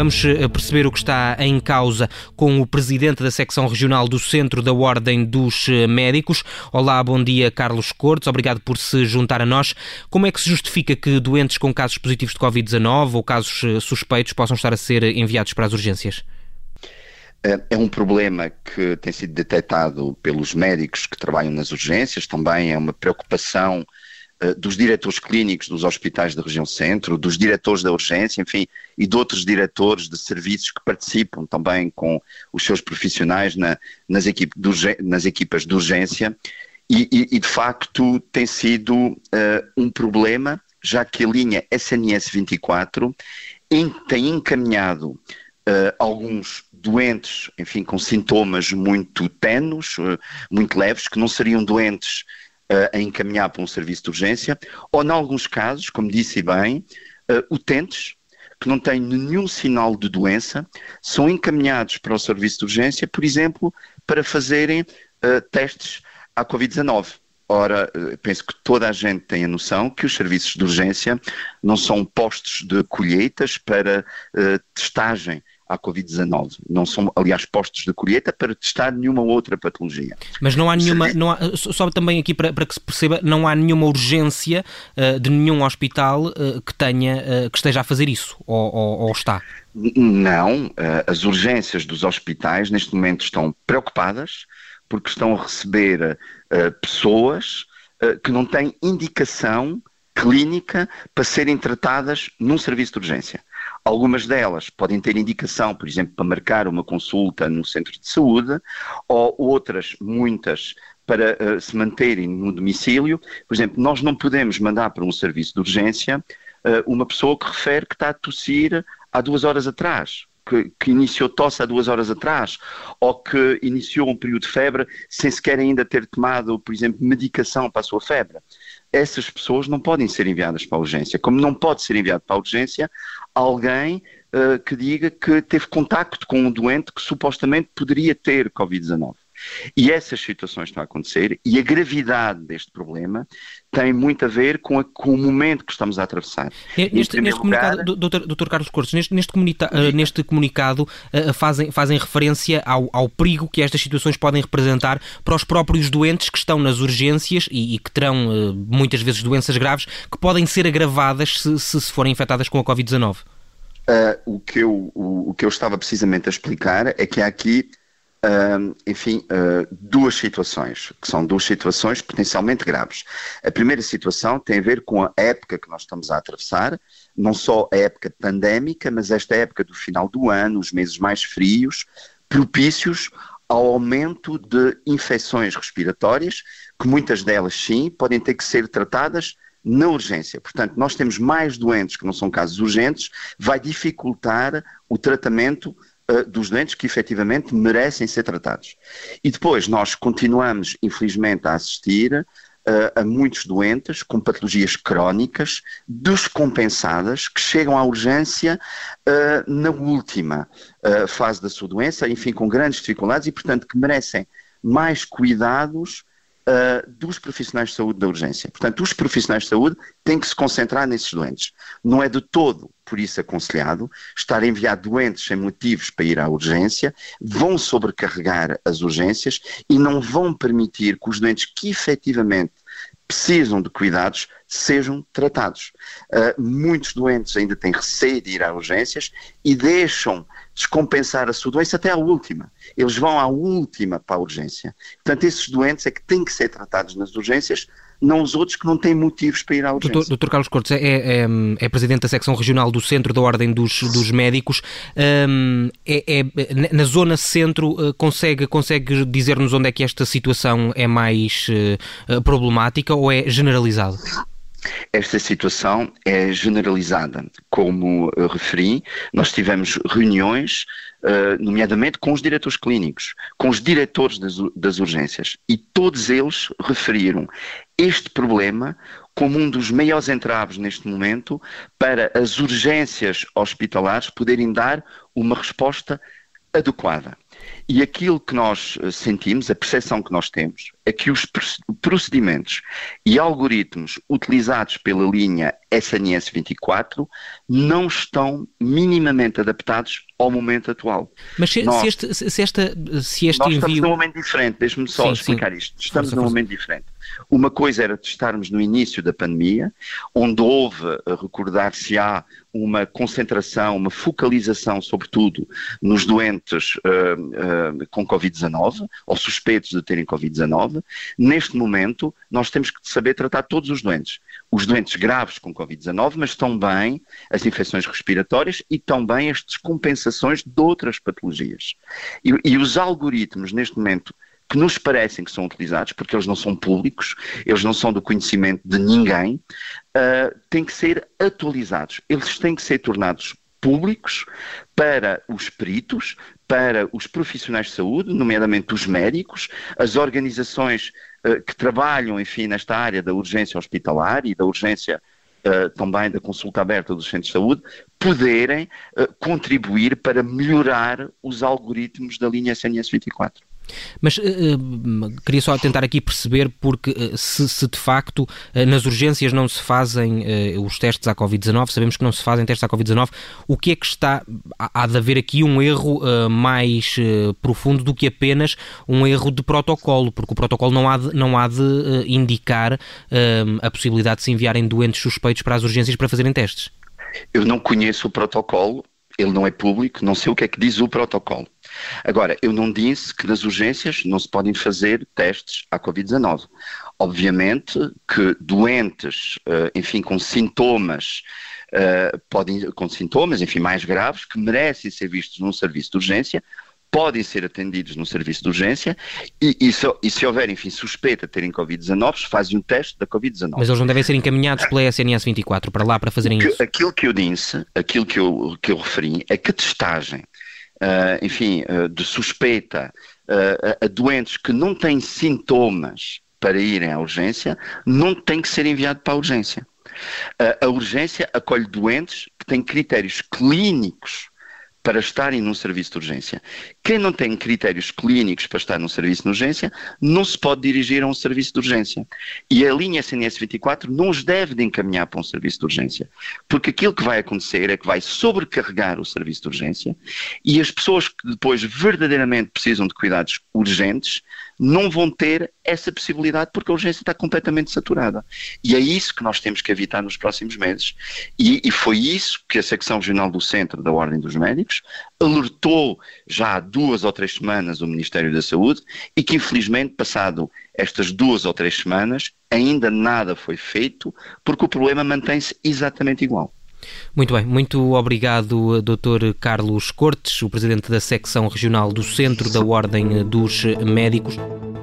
Vamos perceber o que está em causa com o presidente da secção regional do Centro da Ordem dos Médicos. Olá, bom dia, Carlos Cortes. Obrigado por se juntar a nós. Como é que se justifica que doentes com casos positivos de Covid-19 ou casos suspeitos possam estar a ser enviados para as urgências? É um problema que tem sido detectado pelos médicos que trabalham nas urgências, também é uma preocupação dos diretores clínicos dos hospitais da região centro, dos diretores da urgência, enfim, e de outros diretores de serviços que participam também com os seus profissionais nas equipas de urgência e de facto tem sido um problema, já que a linha SNS 24 tem encaminhado alguns doentes, enfim, com sintomas muito ténues, muito leves, que não seriam doentes a encaminhar para um serviço de urgência, ou, em alguns casos, como disse bem, utentes que não têm nenhum sinal de doença, são encaminhados para o serviço de urgência, por exemplo, para fazerem testes à Covid-19. Ora, penso que toda a gente tem a noção que os serviços de urgência não são postos de colheitas para testagem à Covid-19. Não são, aliás, postos de colheita para testar nenhuma outra patologia. Mas não há nenhuma, só também aqui para que se perceba, não há nenhuma urgência de nenhum hospital que esteja a fazer isso, ou está? Não, as urgências dos hospitais neste momento estão preocupadas porque estão a receber pessoas que não têm indicação clínica para serem tratadas num serviço de urgência. Algumas delas podem ter indicação, por exemplo, para marcar uma consulta no centro de saúde, ou outras, muitas, para se manterem no domicílio. Por exemplo, nós não podemos mandar para um serviço de urgência uma pessoa que refere que está a tossir há 2 horas atrás, que iniciou tosse há 2 horas atrás, ou que iniciou um período de febre sem sequer ainda ter tomado, por exemplo, medicação para a sua febre. Essas pessoas não podem ser enviadas para a urgência. Como não pode ser enviado para a urgência alguém que diga que teve contacto com um doente que supostamente poderia ter Covid-19. E essas situações estão a acontecer e a gravidade deste problema tem muito a ver com o momento que estamos a atravessar. Neste comunicado, Dr. Carlos Cortes, neste comunicado fazem referência ao perigo que estas situações podem representar para os próprios doentes que estão nas urgências e que terão muitas vezes doenças graves que podem ser agravadas se forem infectadas com a Covid-19. O que eu estava precisamente a explicar é que há aqui duas situações, que são 2 situações potencialmente graves. A primeira situação tem a ver com a época que nós estamos a atravessar, não só a época pandémica, mas esta época do final do ano, os meses mais frios, propícios ao aumento de infecções respiratórias, que muitas delas, sim, podem ter que ser tratadas na urgência. Portanto, nós temos mais doentes que não são casos urgentes, vai dificultar o tratamento dos doentes que efetivamente merecem ser tratados. E depois nós continuamos, infelizmente, a assistir a muitos doentes com patologias crónicas, descompensadas, que chegam à urgência na última fase da sua doença, enfim, com grandes dificuldades e, portanto, que merecem mais cuidados dos profissionais de saúde da urgência. Portanto, os profissionais de saúde têm que se concentrar nesses doentes. Não é de todo, por isso, aconselhado estar a enviar doentes sem motivos para ir à urgência, vão sobrecarregar as urgências e não vão permitir que os doentes que efetivamente precisam de cuidados sejam tratados. Muitos doentes ainda têm receio de ir às urgências e deixam descompensar a sua doença até à última. Eles vão à última para a urgência. Portanto, esses doentes é que têm que ser tratados nas urgências, não os outros que não têm motivos para ir à urgência. Dr. Carlos Cortes é presidente da secção regional do Centro da Ordem dos Médicos. Na zona centro, consegue dizer-nos onde é que esta situação é mais problemática ou é generalizada? Esta situação é generalizada. Como referi, nós tivemos reuniões, nomeadamente com os diretores clínicos, com os diretores das urgências, e todos eles referiram este problema como um dos maiores entraves neste momento para as urgências hospitalares poderem dar uma resposta adequada. E aquilo que nós sentimos, a percepção que nós temos, é que os procedimentos e algoritmos utilizados pela linha SNS 24 não estão minimamente adaptados ao momento atual. Mas nós estamos num momento diferente, deixe-me só explicar isto. Estamos num momento diferente. Uma coisa era estarmos no início da pandemia, onde houve, recordar-se-á, uma concentração, uma focalização, sobretudo, nos doentes com Covid-19, ou suspeitos de terem Covid-19. Neste momento, nós temos que saber tratar todos os doentes graves com Covid-19, mas também as infecções respiratórias e também as descompensações de outras patologias. E os algoritmos, neste momento, que nos parecem que são utilizados, porque eles não são públicos, eles não são do conhecimento de ninguém, têm que ser atualizados. Eles têm que ser tornados públicos para os peritos, para os profissionais de saúde, nomeadamente os médicos, as organizações que trabalham, enfim, nesta área da urgência hospitalar e da urgência também da consulta aberta dos centros de saúde, poderem contribuir para melhorar os algoritmos da linha SNS 24. Mas queria só tentar aqui perceber, porque se de facto nas urgências não se fazem os testes à Covid-19, sabemos que não se fazem testes à Covid-19, o que é que há de haver aqui um erro mais profundo do que apenas um erro de protocolo, porque o protocolo não há de indicar a possibilidade de se enviarem doentes suspeitos para as urgências para fazerem testes. Eu não conheço o protocolo, ele não é público, não sei o que é que diz o protocolo. Agora, eu não disse que nas urgências não se podem fazer testes à Covid-19. Obviamente que doentes, enfim, com sintomas, enfim, mais graves, que merecem ser vistos num serviço de urgência, podem ser atendidos no serviço de urgência e se houver, enfim, suspeita de terem Covid-19, fazem um teste da Covid-19. Mas eles não devem ser encaminhados pela SNS 24 para lá para fazerem isso? Aquilo que eu disse, aquilo que eu referi, é que a testagem, de suspeita a doentes que não têm sintomas para irem à urgência, não tem que ser enviado para a urgência. A urgência acolhe doentes que têm critérios clínicos para estarem num serviço de urgência. Quem não tem critérios clínicos para estar num serviço de urgência, não se pode dirigir a um serviço de urgência. E a linha SNS 24 não os deve de encaminhar para um serviço de urgência, porque aquilo que vai acontecer é que vai sobrecarregar o serviço de urgência e as pessoas que depois verdadeiramente precisam de cuidados urgentes não vão ter essa possibilidade porque a urgência está completamente saturada. E é isso que nós temos que evitar nos próximos meses. E foi isso que a Secção Regional do Centro da Ordem dos Médicos alertou já há 2 ou 3 semanas o Ministério da Saúde e que, infelizmente, passado estas 2 ou 3 semanas, ainda nada foi feito porque o problema mantém-se exatamente igual. Muito bem, muito obrigado, Dr. Carlos Cortes, o Presidente da Secção Regional do Centro da Ordem dos Médicos.